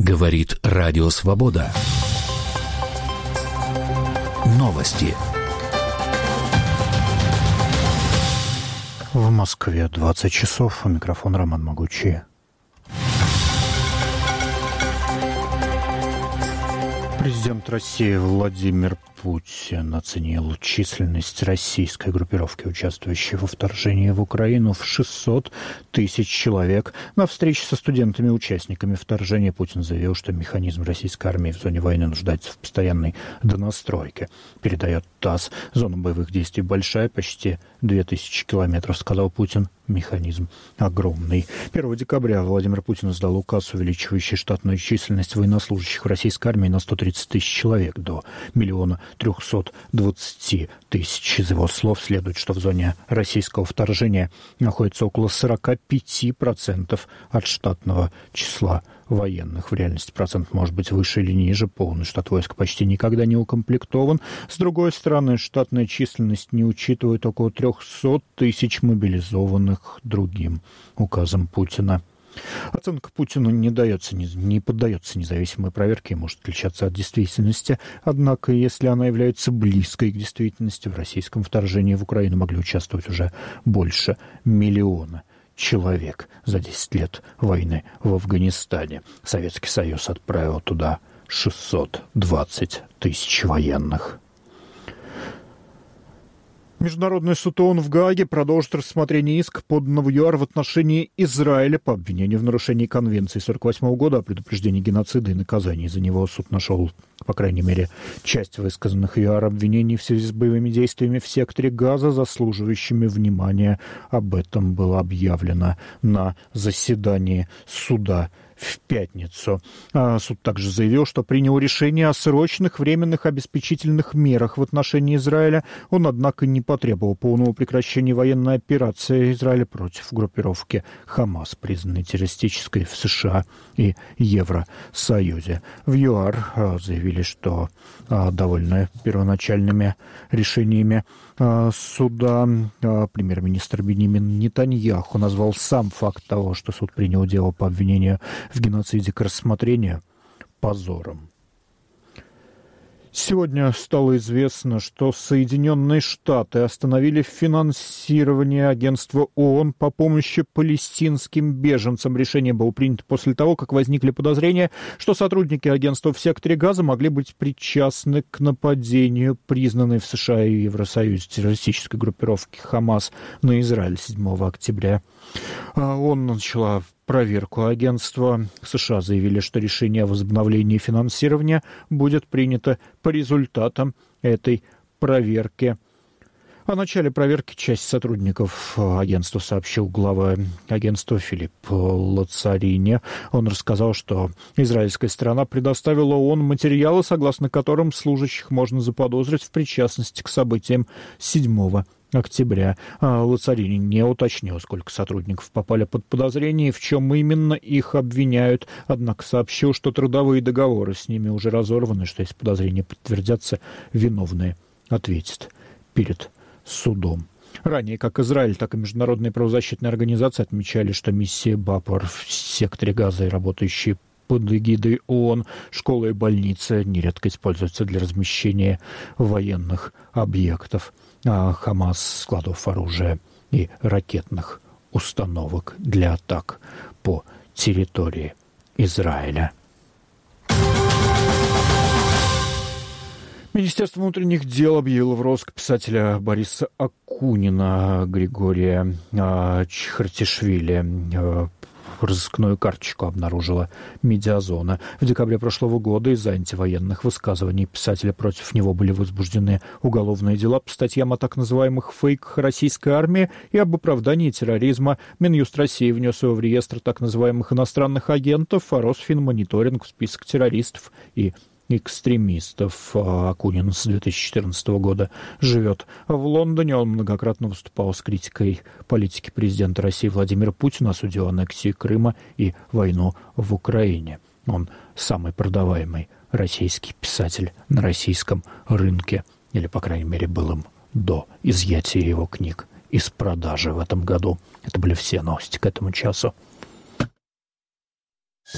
Говорит Радио Свобода. Новости. В Москве 20 часов. У микрофона Роман Могучий. Президент России Владимир Путин оценил численность российской группировки, участвующей во вторжении в Украину, в 600 тысяч человек. На встрече со студентами-участниками вторжения Путин заявил, что механизм российской армии в зоне войны нуждается в постоянной донастройке. Передает ТАСС. Зона боевых действий большая, почти 2000 километров, сказал Путин. Механизм огромный. 1 декабря Владимир Путин издал указ, увеличивающий штатную численность военнослужащих в российской армии на 130 тысяч человек до 1 320 тысяч. Из его слов следует, что в зоне российского вторжения находится около 45% от штатного числа военных. В реальности процент может быть выше или ниже. Полный штат войск почти никогда не укомплектован. С другой стороны, штатная численность не учитывает около 300 тысяч мобилизованных другим указом Путина. Оценка Путину не поддается независимой проверке и может отличаться от действительности. Однако, если она является близкой к действительности, в российском вторжении в Украину могли участвовать уже больше 1 миллиона человек за 10 лет войны в Афганистане. Советский Союз отправил туда 620 тысяч военных. Международный суд ООН в Гааге продолжит рассмотрение иска, поданного ЮАР в отношении Израиля по обвинению в нарушении Конвенции 1948 года о предупреждении геноцида и наказании за него. Суд нашел, по крайней мере, часть высказанных ЮАР обвинений в связи с боевыми действиями в секторе Газа, заслуживающими внимания. Об этом было объявлено на заседании суда в пятницу. Суд также заявил, что принял решение о срочных временных обеспечительных мерах в отношении Израиля. Он, однако, не потребовал полного прекращения военной операции Израиля против группировки Хамас, признанной террористической в США и Евросоюзе. В ЮАР заявили, что довольны первоначальными решениями суда. Премьер-министр Биньямин Нетаньяху назвал сам факт того, что суд принял дело по обвинению в геноциде к рассмотрению позором. Сегодня стало известно, что Соединенные Штаты остановили финансирование агентства ООН по помощи палестинским беженцам. Решение было принято после того, как возникли подозрения, что сотрудники агентства в секторе Газа могли быть причастны к нападению, признанной в США и Евросоюзе террористической группировки Хамас на Израиль 7 октября. ООН начала проверку агентства. США заявили, что решение о возобновлении финансирования будет принято по результатам этой проверки. О начале проверки часть сотрудников агентства сообщил глава агентства Филипп Лацарини. Он рассказал, что израильская сторона предоставила ООН материалы, согласно которым служащих можно заподозрить в причастности к событиям 7 октября. Лацарини не уточнил, сколько сотрудников попали под подозрение и в чем именно их обвиняют, однако сообщил, что трудовые договоры с ними уже разорваны, что если подозрения подтвердятся, виновные ответят перед судом. Ранее как Израиль, так и международные правозащитные организации отмечали, что миссии БАПР в секторе Газа и работающие под эгидой ООН, школы и больницы нередко используются для размещения военных объектов, Хамас, складов оружия и ракетных установок для атак по территории Израиля. Министерство внутренних дел объявило в розыск писателя Бориса Акунина Григория Чхартишвили. Разыскную карточку обнаружила Медиазона. В декабре прошлого года из-за антивоенных высказываний писателя против него были возбуждены уголовные дела по статьям о так называемых фейках российской армии и об оправдании терроризма. Минюст России внес его в реестр так называемых иностранных агентов, а Росфинмониторинг в список террористов и экстремистов. Акунин с 2014 года живет в Лондоне. Он многократно выступал с критикой политики президента России Владимира Путина, осудил аннексию Крыма и войну в Украине. Он самый продаваемый российский писатель на российском рынке, или, по крайней мере, был им до изъятия его книг из продажи в этом году. Это были все новости к этому часу.